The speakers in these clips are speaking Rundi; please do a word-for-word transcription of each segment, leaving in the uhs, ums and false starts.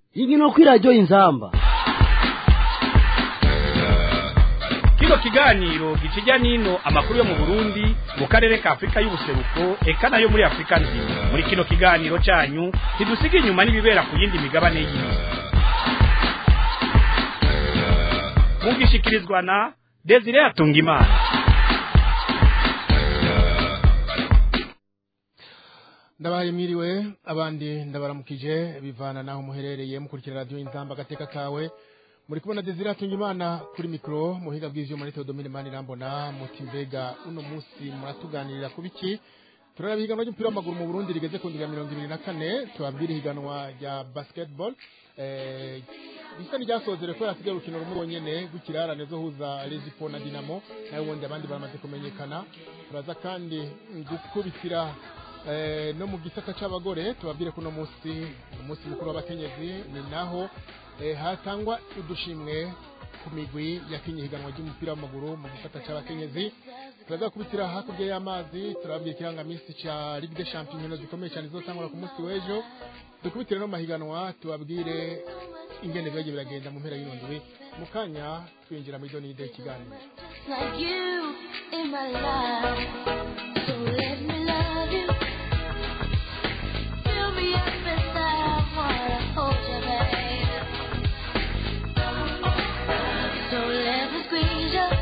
Igino kwiradio Inzamba. Kino kiganiro gikijya nino amakuru yo mu Burundi mu karere ka Afrika y'ubuseruko eka nayo muri Afrika nzima. Muri kino kiganiro cyanyu ntidusiga inyuma n'ibibera ku yindi migabane y'isi. Mugishikirizwa na Desire Atungimana. Ndabaye mwiriwe abandi ndabaramukije bivana naho muherereye mukurikira radio Inzamba gateka kawe muri kubona Desire Atungimana kuri micro muhiga bw'ivyo muri Theodomine Manirambona mutimvega uno musi muratuganirira kubiki turabiganwa ry'umupira w'amaguru mu Burundi rigeze ku ndwi ya mirongo ibiri na kane tubabwira higanwa rya basketball eh bisa n'iryasozere ko yasigaye urukino rumwe rwonyene gukirarane zo huza Lezipo na Dinamo nayo wonde abandi baramaze kumenyekana turaza kandi gukubitira eh no mu gisata c'abagore tubabwire kuno musi umunsi mukuru w'abakenyezi ni naho eh, hatangwa udushimwe ku migwi yakinye higanwa ry'umupira w'amaguru mu gisata c'abakenyezi turaza kubitira hakurya y'amazi turabwira kiranga misi ca Ligue des Champions zikomeye cyane zotangura ku munsi w'ejo dukubitire no mahiganwa tubabwire ingene byagiye biragenda mu mpera y'irondwe mu kanya twinjira muri doni y'ide kiganiro like you in my life, so let me love you. Fill me up inside, I wanna hold you, babe. So let me squeeze you.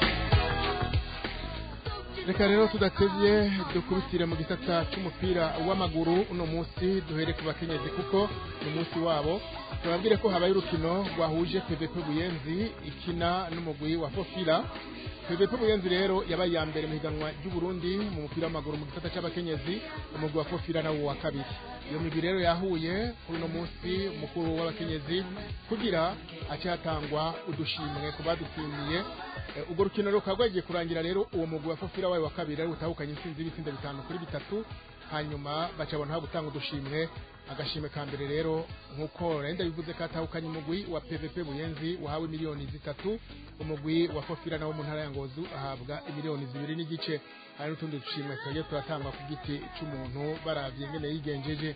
Reka rero tudatevye dukubitire mu gisata c'umupira w'amaguru uno munsi duhere ku bakenyezi kuko ni munsi wabo tubabwire ko habaye urukino rwahuje P V P Buyenzi ikina n'umugwi wa Fofila. P V P Buyenzi rero yabaye ya mbere mu higanwa ry'u Burundi mu mupira w'amaguru mu gisata c'abakenyezi umugwi wa Fofila nawo wa kabiri. Iyo migwi rero yahuye kuri no munsi mukuru w'abakenyezi kugira acyatangwa udushimwe ku badutsindiye. Ubwo rukino rukagwagiye kurangira rero uwo mugwi wa Fofila wawe wa kabiri ari utahukanye intsinzi y'ibitsinda bitanu kuri bitatu hanyuma bacabona ha gutanga udushimwe agashime ka mbere rero nkuko renda bivuze ko atahukanye umugwi wa P V P Buyenzi wahawe miliyoni zitatu umugwi wa Fofila nawo mu ntara ya Ngozi ahabwa miliyoni zibiri n'igice hari n'utundi dushimwe twagiye turatangwa ku giti c'umuntu baravye ngene yigenjeje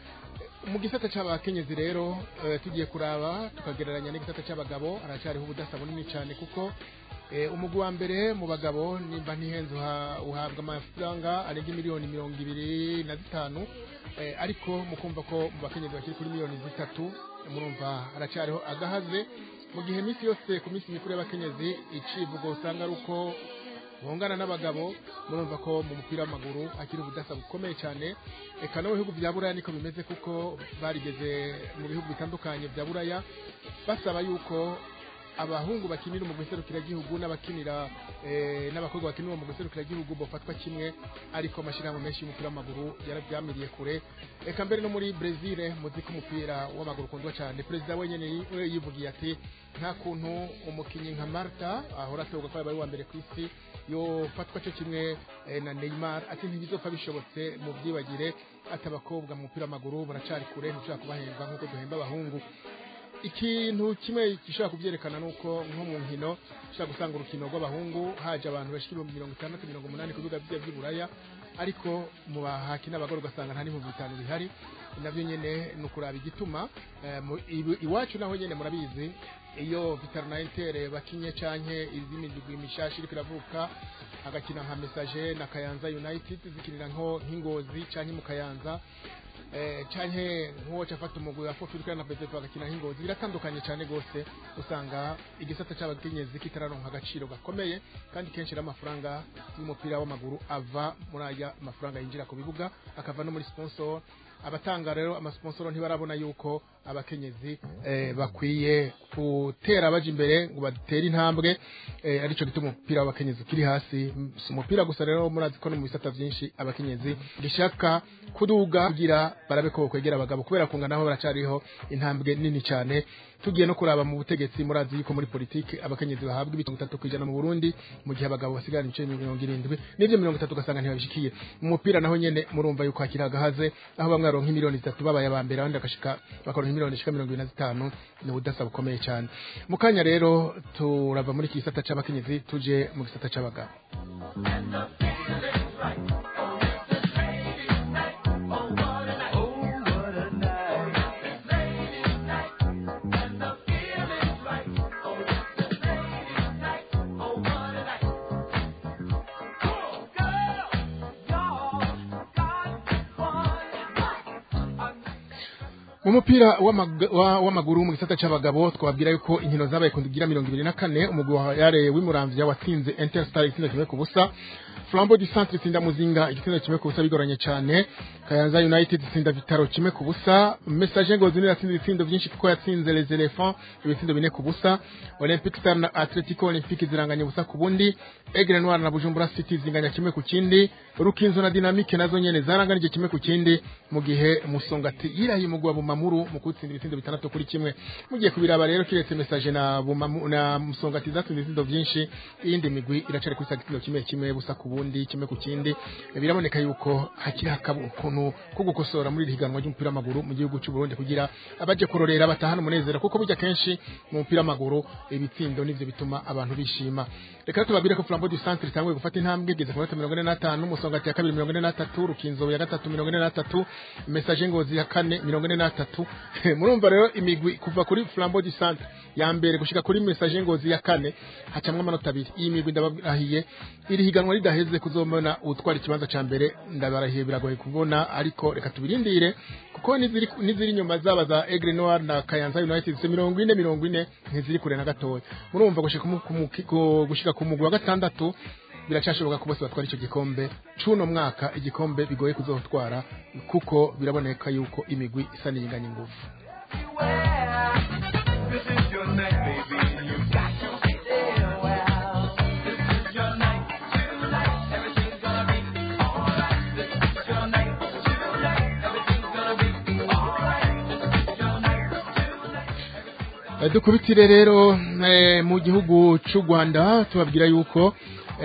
mu gisata c'abakenyezi rero uh, tugiye kuraba tukagereranya n'igisata c'abagabo aracyariho ubudasa bunini cyane kuko Eh umugwi wa mbere mu bagabo nimba ntihenze uhabwa amafaranga arenga miliyoni mirongo ibiri na zitanu eh, ariko mukumva ko mu bakenyezi bakiri kuri miliyoni zitatu murumva aracyariho agahaze mu gihe misi yose ku misi mikuru y'abakenyezi icivugo usanga ruko bongana n'abagabo murumva ko mu mupira w'amaguru akiri ubudasa bukomeye cyane eka no bihugu bya Buraya niko bimeze kuko barigeze mu bihugu bitandukanye bya Buraya basaba yuko abahungu bakinira mu guserukira gihugu n'abakinira eh n'abakobwa bakinira mu guserukira gihugu bofatwa kimwe ariko amashirahamwe menshi y'umupira w'amaguru yarabyamiriye kure eka mbere no muri Brazil muziko umupira w'amaguru kundwa cyane president wenyene yivugiye ati nta kuntu umukinyi nka Marta ahora atogwa ko bari wa mbere ku isi yo fatwa cyo kimwe eh, na Neymar ati ntibizopfa bishobotse mu byibagire atabakobwa mu mupira w'amaguru baracari kure ntushaka kubahemba nkuko duhemba abahungu ikintu kimwe gishaka kubyerekana nuko nko mu nkino ushaka gusanga urukino rw'abahungu haje abantu bashikira mirongo itandatu mirongo umunani ku bibuga by'Iburaya ariko mu bahaki n'abagore ugasanga nta n'ibihumbi bitanu bihari navyo nyene nukuraba igituma iwacu naho nyene murabizi iyo Vital'Inter bakinye canke izimigwi mishashi iriko iravuka agakina nka Message na Kayanza United zikinira nko nk'Ingozi canke mu Kayanza eh canke nkuwo cafata umugwi wa Fofila na Bezet bagakina hingozi biratandukanye cyane gose usanga igisata c'abakenyezi kitararonka agaciro gakomeye kandi kenshi n'amafaranga y'umupira w'amaguru ava muri aya mafaranga yinjira ku bibuga akava no muri sponsor abatanga rero amasponsor ntibarabona yuko abakenyezi eh, bakwiye gutera abaje imbere ngo batere intambwe eh, arico gituma umupira w'abakenyezi kiri hasi umupira gusa rero murazi ko no mu bisata byinshi abakenyezi gishaka kuduga kugira barabe ko kwegera abagabo kubera kunga naho baracariho intambwe nini cyane tugiye no kuraba mu butegetsi murazi yuko muri politike abakenyezi bahabwa ibitabo bitatu kwijana mu Burundi mu gihe abagabo basigara ibice mirongo irindwi n'ivyo mirongo itatu gasanga ntibabishikiye umupira naho nyene murumva yuko akira gahaze aho bamwe baronka miliyoni zitatu babaye abambere abandi akashika bakoronka miliyoni shika mirongo ine na zitanu ni ubudasa bukomeye cyane mu kanya rero turava muri kisata c'abakenyezi tuje mu gisata c'abagabo mu mupira w'amaguru mu gisata c'abagabo twabwira yuko inkino zabaye kundigira mirongo ibiri na kane umugwi wa yare w'imuramvya watsinze Interstar igitsinda kimwe ku busa Flambeau du Centre itsinda Muzinga igitsinda kimwe ku busa bigoranye cyane Kayanza United itsinda Vitaro kimwe ku busa Messager Ngozi yatsinze ibitsindo byinshi kuko yatsinze Les Elephants ibitsindo bine ku busa Olympic Star na Atletico Olympique ziranganye busa ku bundi Aigle Noir na Bujumbura City zinganya kimwe ku kindi Rukinzo na Dynamique nazo nyene zaranganije kimwe ku kindi mu gihe Musongati yiraye umugwi wa Bumamuru mu kutsinda ibitsindo bitandatu kuri kimwe mugiye kubiraba rero kiretse Messager na Bumamu na Musongati zatsinze ibitsindo byinshi iyindi migwi iracari kuri sagitino kimwe kimwe busa ku bundi kimwe ku kindi biraboneka yuko hakiri hakabukuntu ko gukosora muri higanwa ry'umupira w'amaguru mu gihugu cy'u Burundi kugira abaje kurorera batahana umunezero kuko burya kenshi mu mupira w'amaguru ibitsindo nivyo bituma abantu bishima reka tubabire ko Flambeau du Centre itangwe gufata intambwe igeze ku minota mirongo ine na tanu Musongati ya kabiri mirongo ine na tatu Rukinzo ya gatatu mirongo ine na tatu Messager Ngozi ya kane mirongo ine na tatu murumva rero imigwi kuva kuri Flambeau du Centre ya mbere gushika kuri Messager Ngozi ya kane hacamwa amanota abiri iyi migwi ndabarahiye iri higanwa ridaheze kuzomona utwara ikibanza ca mbere ndabarahiye biragoye kubona ariko reka tubirindire kuko niziri niziri nyuma zaba za Aigle Noir na Kayanza United se mirongo ine mirongo ine ntiziri kure na gatoya murumva gushika gushika ku mugwi wa gatandatu biracashoboka ko bose batwara ico gikombe cuno mwaka igikombe bigoye kuzotwara kuko biraboneka yuko imigwi isa n'inganya ingufu dukubitire rero mu gihugu cy'u Rwanda tubabwira yuko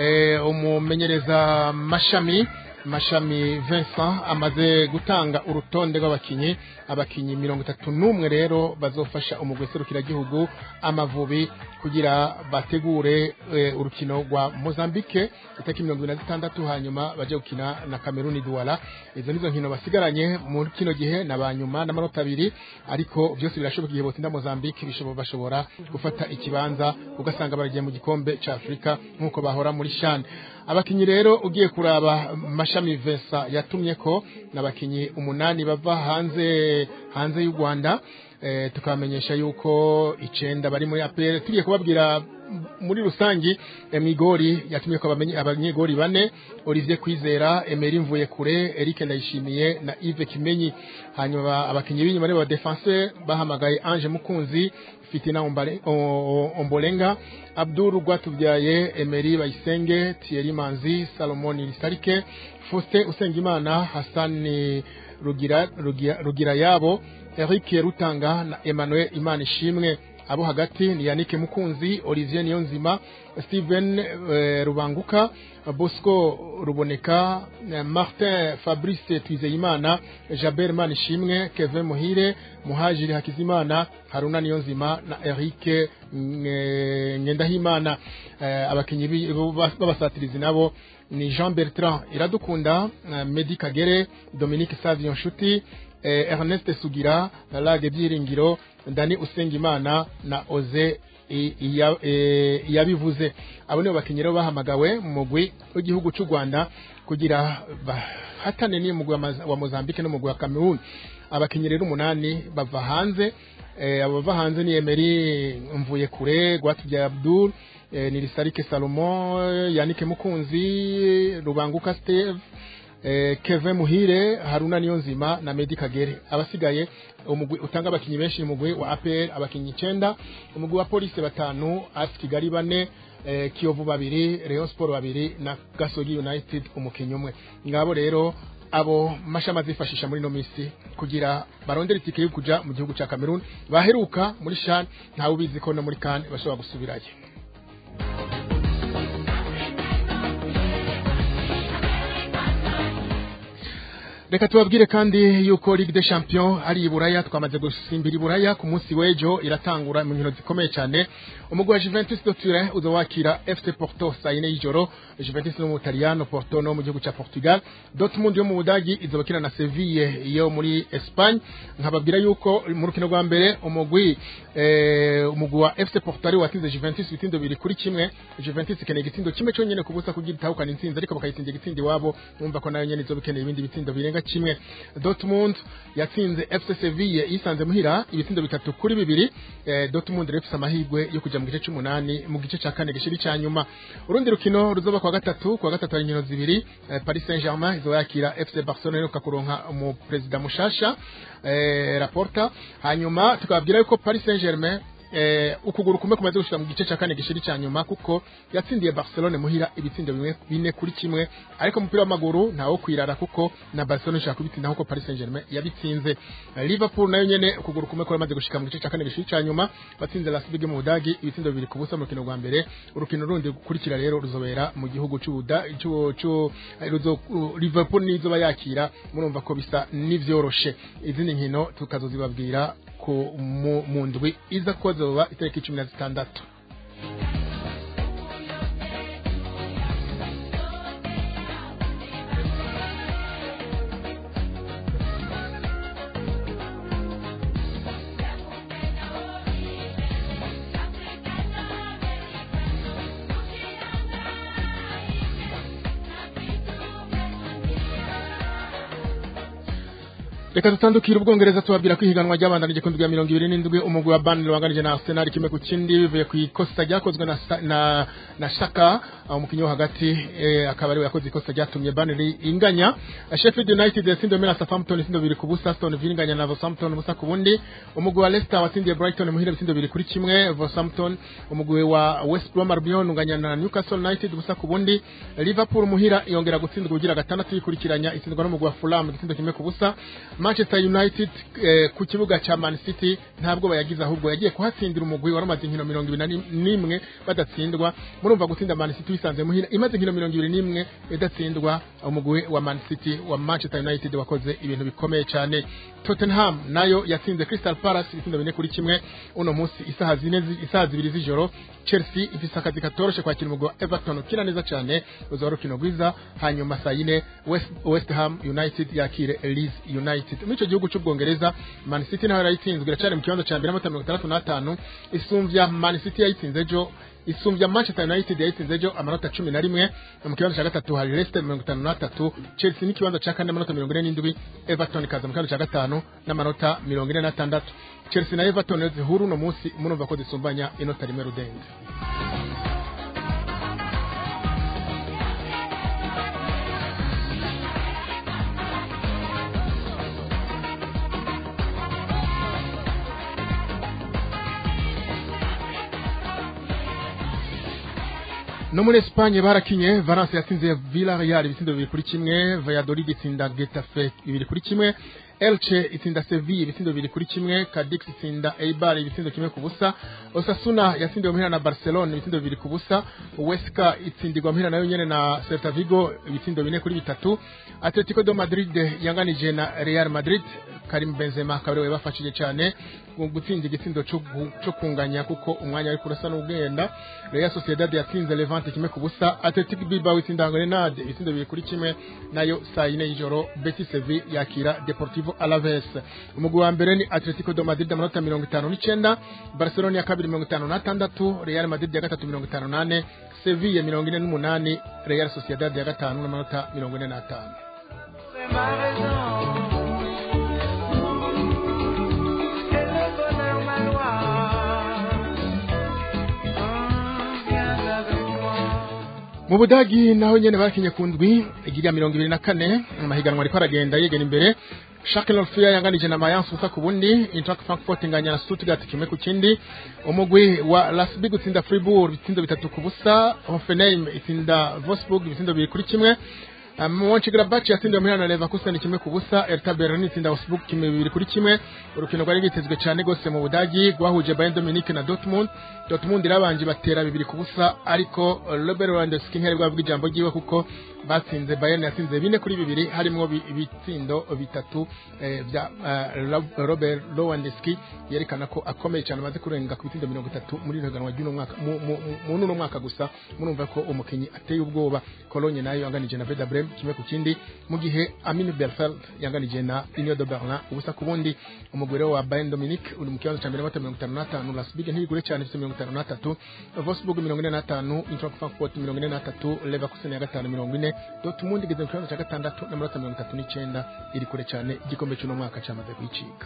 umumenyereza mashami mashami Vincent amaze gutanga urutonde rw'abakinyi abakinyi mirongo itatu n'umwe rero bazofasha umugwi serukira gihugu Amavubi kugira bategure e, urukino rwa Mozambique itaki mirongo ine na zitandatu hanyuma baje gukina na Cameroon Douala izo nizo nkino basigaranye mu kino gihe nabanyuma n'amanota abiri ariko byose birashoboka igihe botsinda Mozambique bishoboka bashobora gufata ikibanza ugasanga baragiye mu gikombe ca Afrika nkuko bahora muri CHAN abakinyi rero ugiye kuraba mashami Vesa yatumye ko nabakinyi umunani bava hanze hanze y'u Rwanda eh, tukamenyesha yuko icenda bari muri A P R tugiye kubabwira muri rusangi Emigori yatumye ko abamenye abanyegori bane Olivier Kwizera Emery Mvuye kure Eric Ndayishimiye na Yves Kimenyi hanyuma abakinyi b'inyuma rero ba defenseur bahamagaye Ange Mukunzi Fitina Ombale, Ombolenga Abdul Rwatubyaye Emery Bayisenge Thierry Manzi Salomon Lisarike Faustin Usengimana Hassan Rugira Rugira, Rugira yabo Eric Rutanga na Emmanuel Imanishimwe abo hagati ni Yannick Mukunzi Olivier Niyonzima Steven uh, Rubanguka Bosco Ruboneka Martin Fabrice Twizeyimana Jaber Manishimwe Kevin Muhire Muhajiri Hakizimana Haruna Niyonzima na Eric Ngendahimana uh, abakinyi babasatirizi nabo ni Jean Bertrand Iradukunda uh, Medi Kagere Dominique Savion Shuti eh, Ernest Sugira Lage Byiringiro Dani Usengimana na Oze yabivuze e, abo nibo bakinyero bahamagawe mu mugwi w'igihugu cy'u Rwanda kugira hatane ni mugwi wa Mozambique no mugwi wa Cameroon abakinyero umunani bava hanze e, abo bava hanze ni Emery Mvuye kure Gwatubya Abdul e, ni Lisarike Salomon Yannick Mukunzi Rubanguka Steve Eh, Kevin Muhire Haruna Niyonzima na Medi Kagere abasigaye umugwi utanga abakinyi benshi umugwi wa A P R abakinyi icenda umugwi wa Police batanu A S Kigali bane eh, Kiyovu babiri Rayon Sport babiri na Gasogi United umukinyi umwe ngabo rero abo mashama zifashisha muri no misi kugira barondera itike yo kuja mu gihugu ca Cameroon baheruka muri CHAN ntawe ubizi ko no muri CAN bashobora gusubirayo Reka tubabwire kandi yuko Ligue des Champions ari iburaya twamaze gusimbira iburaya ku munsi wejo iratangura mu nkino zikomeye cyane umugwi wa Juventus de Turin uzowakira F C Porto sayine y'ijoro Juventus no mu Italiano Porto no mu gihugu ca Portugal Dortmund yo mu Budagi izobakina na Sevilla yo muri Espagne nkababwira yuko mu rukino rwa mbere umugwi eh umugwi wa F C Porto ari watize Juventus bitindo biri kuri kimwe Juventus ikeneye gitindo kimwe cyo nyene kubusa kugira itahukana intsinzi ariko bakayitsinze gitindi wabo numva ko nayo nyene izobikeneye ibindi bitindo birenga kirenga kimwe. Dortmund yatsinze F C Sevilla isanze muhira ibitsindo bitatu kuri bibiri. eh, Dortmund refisa amahirwe yo kuja mu gice c'umunani mu gice ca kane gishiri ca nyuma. Urundi rukino ruzoba kwa gatatu kwa gatatu ari nkino zibiri. eh, Paris Saint-Germain izoyakira F C Barcelona yo kuronka mu president mushasha eh, Laporta. Hanyuma tukababwira yuko Paris Saint-Germain eh ukuguru kumwe kumaze gushika mu gice ca kane gishiri ca nyuma kuko yatsindiye Barcelona muhira ibitsindo bimwe bine kuri kimwe, ariko umupira w'amaguru ntawo kwirara kuko na Barcelona ishaka kubitsinda kuko Paris Saint-Germain yabitsinze. Eh, Liverpool nayo nyene ukuguru kumwe kuramaze gushika mu gice ca kane gishiri ca nyuma batsinze Las Ligue mu Budagi ibitsindo bibiri ku busa mu rukino rwa mbere. Urukino rundi gukurikira rero ruzobera mu gihugu c'Ubuda cyo cyo Liverpool nizo bayakira, murumva ko bisa n'ivyoroshe. Izindi nkino tukazozibabwira ko mu ndwi iza kozoba itariki cumi na zitandatu. Reka tutandukira ubwongereza tubabwira ko ihiganwa ry'abandanije ku ndwi ya mirongo ibiri n'indwi umugwi wa Burnley wanganije na Arsenal kimwe ku kindi bivuye ku ikosa ryakozwe na na, na Shaka umukinyi wo hagati eh, akaba ari yakoze ikosa ryatumye Burnley inganya. Sheffield United yatsindiwe na Southampton ibitsindo bibiri ku busa. Aston Villa inganya na Southampton busa ku bundi. Umugwi wa Leicester watsindiye Brighton muhira ibitsindo bibiri kuri kimwe. Southampton umugwi wa West Brom Albion unganya na Newcastle United busa ku bundi. Liverpool muhira yongera gutsindwa ugira gatandatu yikurikiranya itsindwa n'umugwi wa Fulham ibitsindo kimwe ku busa. Manchester United eh, ku kibuga cha Man City ntabwo bayagize ahubwo yagiye kuhatsindira umugwi waramaze inkino mirongo ibiri n'imwe badatsindwa. Murumva gutsinda Man City bisanze muhira imaze inkino mirongo ibiri n'imwe idatsindwa. Umugwi wa Man City wa Manchester United wakoze ibintu bikomeye cyane. Tottenham nayo yatsinze Crystal Palace ibitsindo bine kuri kimwe uno munsi isaha zine isaha zibiri z'ijoro. Chelsea ifise akazi katoroshe kwakira umugwi wa Everton kina neza cyane uzaba rukino rwiza. Hanyuma saa yine West, West Ham United yakire Leeds United. Mico gihugu cy'ubwongereza Man City nayo yarayitsinzwe iracari mu kibanza ca mbere n'amanota mirongo itandatu n'atanu isumvya Man City yayitsinze ejo isumvya Manchester United yayitsinze ejo amanota cumi na rimwe. Mu kibanza ca gatatu hari Leicester mirongo itanu n'atatu, Chelsea ni kibanza ca kane amanota mirongo ine n'indwi, Everton kaza mu kibanza ca gatanu n'amanota mirongo ine n'atandatu. Chelsea na Everton zihuru no munsi murumva ko zisumbanya inota rimwe rudende. No muri Espagne barakinye. Valence yatsinze Villarreal ibitsindo bibiri kuri kimwe. Valladolid itsinda Getafe bibiri kuri kimwe. Elche itsinda Sevilla ibitsindo bibiri kuri kimwe. Cadix itsinda Eibar ibitsindo kimwe ku busa. Osasuna yatsindiwe muhira na Barcelona ibitsindo bibiri ku busa. Huesca itsindirwa muhira nayo nyene na Celta Vigo ibitsindo bine kuri bitatu. Atletico de Madrid yanganije na Real Madrid. Karim Benzema kabiri bafashije cyane gutsinda igitsindo cyo kunganya kuko umwanya ari kurasa n'ugenda. Real Sociedad yatsinze Levante kimwe ku busa. Athletic Bilbao itsinda Grenade ibitsindo bibiri kuri kimwe. Nayo saa yine y'ijoro Betis Sevilla yakira Deportivo Alaves. Umugwi wa mbere ni Atletico de Madrid amanota mirongo itanu n'icenda, Barcelona ya kabiri mirongo itanu n'atandatu, Real Madrid ya gatatu mirongo itanu n'ane, Sevilla mirongo ine n'umunani, Real Sociedad ya gatanu n'amanota mirongo ine n'atanu. Mu Budagi naho nyene barakinye ku ndwi igira mirongo ibiri na kane amahiganwa ariko aragenda yegera imbere. Schalke null vier yanganije na Mayence ubusa ku bundi. Eintracht Frankfurt inganya na Stuttgart kimwe ku kindi. Umugwi wa Leipzig utsinda Fribourg ibitsindo bitatu ku busa. Hoffenheim itsinda Wolfsburg ibitsindo bibiri kuri kimwe. Mönchengladbach yatsindiwe muri na Leverkusen kimwe ku busa. Hertha Berlin itsinda Wolfsburg kimwe bibiri kuri kimwe. Urukino rwari rwitezwe cyane gose mu Budagi rwahuje Bayern Munich na Dortmund. Dortmund irabanje batera bibiri ku busa ariko Robert Lewandowski ntiyari bwavuga ijambo ryiwe kuko batsinze Bayern yatsinze bine kuri bibiri harimo ibitsindo bitatu eh, bya uh, Robert Lewandowski yerekana ko akomeye cyane amaze kurenga ku bitsindo mirongo itatu muri higanwa ry'uno mwaka mu no mwaka gusa. Murumva ko umukinyi ateye ubwoba. Cologne nayo yanganije na Werder Bremen kimwe ku kindi mu gihe Amine Belfeld yanganije na Union de Berlin ubusa ku bundi umugore wa Bayern Dominique uri mu kibanza ca mbere n'amanota mirongo itanu n'atanu Leipzig ntibigure cyane ifite mirongo itanu n'atatu Wolfsburg mirongo ine n'atanu Eintracht Frankfurt mirongo ine n'atatu Leverkusen ya gatanu mirongo ine Dortmund igeze mu kibanza ca gatandatu n'amanota mirongo itatu n'icenda iri kure cyane igikombe cy'uno mwaka cyamaze kwicika.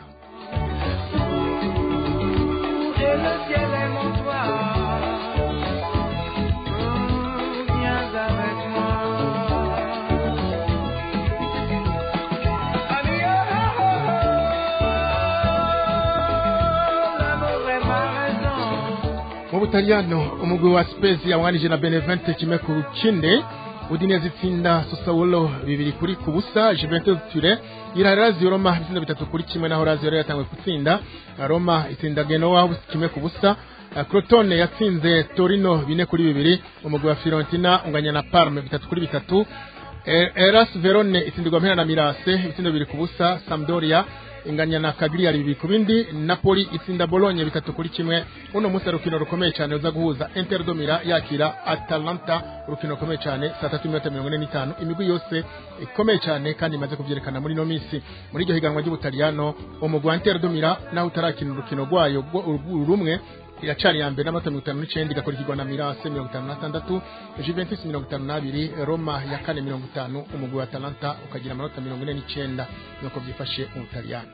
Mu Butaliyano umugwi wa Spezia yawanije na Benevento kimwe ku kinde Udinese itsinda Sassuolo bibiri kuri kubusa Juventus Turin irarazi Roma itsinda bitatu kuri kimwe naho Lazio yari yatangwe gutsinda Roma itsinda Genoa kimwe kubusa Crotone yatsinze Torino bine kuri bibiri umugwi wa Fiorentina unganya na Parme bitatu kuri bitatu Eras Verone itsindirwa mpera na Mirase itsinda bibiri kubusa Sampdoria inganya na Cagliari bibiri ku bindi Napoli itsinda Bologna bitatu kuri kimwe uno munsi rukino rukomeye cyane uza guhuza Inter do Milan yakira Atalanta rukino rukomeye cyane saa tatu n'iminota mirongo ine n'itanu imigwi yose ikomeye cyane kandi imaze kuvyerekana muri no minsi muri iryo higanwa ry'Ubutaliyano umugwi wa Inter do Milan naho utarakina urukino rwayo rumwe iracari ya mbere n'amanota mirongo itanu n'icenda igakurikirwa na Mirase mirongo itanu na tandatu Juventus mirongo itanu n'abiri Roma ya kane mirongo itanu umugwi wa Atalanta ukagira amanota mirongo ine n'icenda nuko byifashe mu Butaliyano.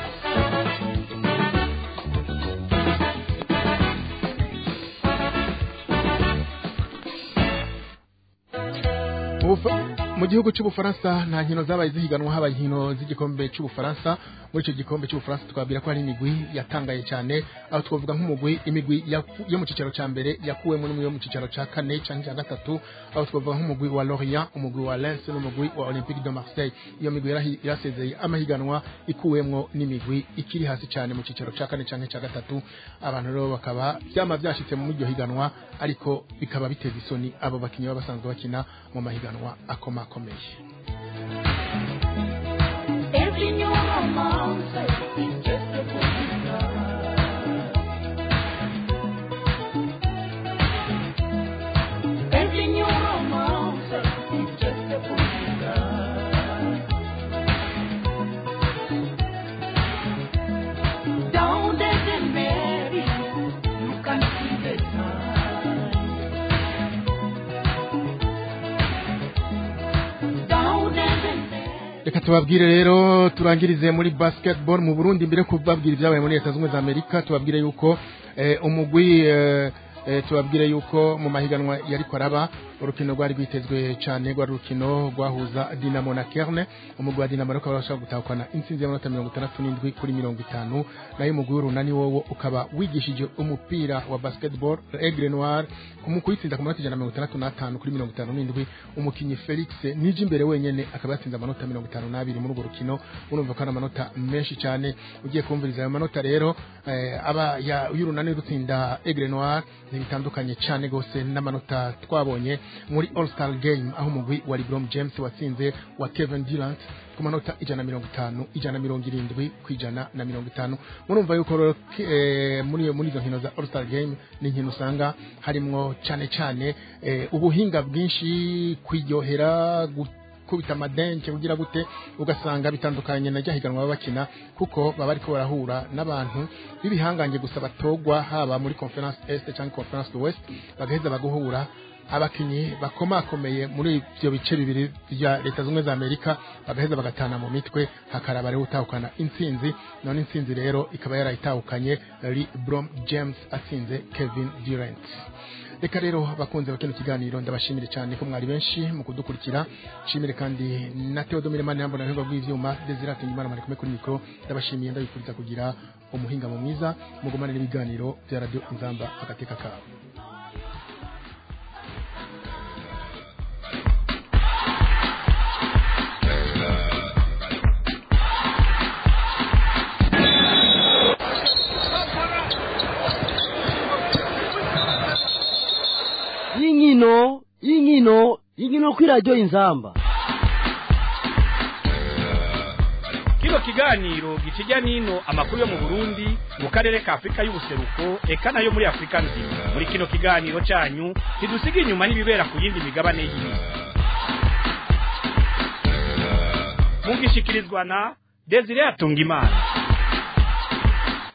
Mu gihugu cy'Ubufaransa nta nkino zabaye zihiganwa habaye inkino z'igikombe cy'Ubufaransa muri icyo gikombe cy'Ubufaransa twabwira ko hari imigwi yatangaye cyane aho twavuga nk'umugwi imigwi yo mu cicaro ca mbere yakuwemo n'umwe yo mu cicaro ca kane canke ca gatatu aho twavuga nk'umugwi wa Lorient umugwi wa Lens n'umugwi wa Olympique de Marseille iyo migwi yarasezeye amahiganwa ikuwemwo n'imigwi ikiri hasi cyane mu cicaro ca kane canke ca gatatu abantu rero bakaba byama byashitse mu iryo higanwa ariko bikaba biteza isoni abo bakinyi babasanzwe bakina mu mahiganwa akoma komeye. Every new romance is just a Every new romance is just a Down there in Mary, you can see the sun. Reka tubabwire rero turangirize muri basketball mu Burundi mbere kubabwira ibyabaye muri Leta Zunze za Amerika tubabwire yuko eh, umugwi eh, eh, tubabwire yuko mu mahiganwa yari kwaraba urukino rwari rwitezwe cyane rwa rukino rwahuza Dinamo na Kerne umugwi wa Dinamo rero ukaba gutahukana intsinzi y'amanota mirongo itandatu n'indwi kuri mirongo itanu nayo umugwi w'urunani wowo ukaba wigishije umupira wa basketball Aigle Noir kumukuyitsinda ku manota ijana na mirongo itandatu n'atanu kuri mirongo itanu n'indwi umukinyi Felix nije imbere wenyene akaba yatsinze amanota mirongo itanu n'abiri muri urwo rukino urumva ko ari amanota menshi cyane ugiye kumviriza ayo manota rero eh, aba ya y'urunani rutsinda Aigle Noir bitandukanye cyane gose n'amanota twabonye muri All Star Game aho umugwi wa LeBron James watsinze wa Kevin Durant ku manota ijana na mirongo itanu ijana na mirongo irindwi ku ijana na mirongo itanu murumva yuko eh, muri muri izo nkino za All Star Game ni nkino usanga harimwo cyane cyane eh, ubuhinga bwinshi kwiryohera kubita madenke kugira gute ugasanga bitandukanye na jahiganwa babakina kuko baba ariko barahura n'abantu bibihanganye gusa batogwa haba muri Conference Est cyangwa Conference West bagaheza baguhura abakinyi bakomakomeye muri ibyo bice bibiri bya Leta Zunze za Amerika bagaheza bagatana mu mitwe hakaraba rero utahukana intsinzi none intsinzi rero ikaba yarayitahukanye LeBron James atsinze Kevin Durant. Reka rero bakunze bakino kiganiro ndabashimire cyane ko mwari benshi mu kudukurikira shimire kandi na Theodomire Mane yambona nko bw'ivyuma Desirate Ngimana mari kumwe kuri micro ndabashimiye ndabifuriza kugira umuhinga mu mwiza mugumane n'ibiganiro bya Radio Inzamba agateka kawe. Yingino, yingino, yingino kuri Radio Inzamba. Kino kiganiro gikijya nino amakuru yo mu Burundi mu karere ka Afrika y'ubuseruko eka nayo muri Afrika nzima. Muri kino kiganiro cyanyu ntidusiga inyuma n'ibibera ku yindi migabane y'isi. mugishikirizwa na Desire Atungimana.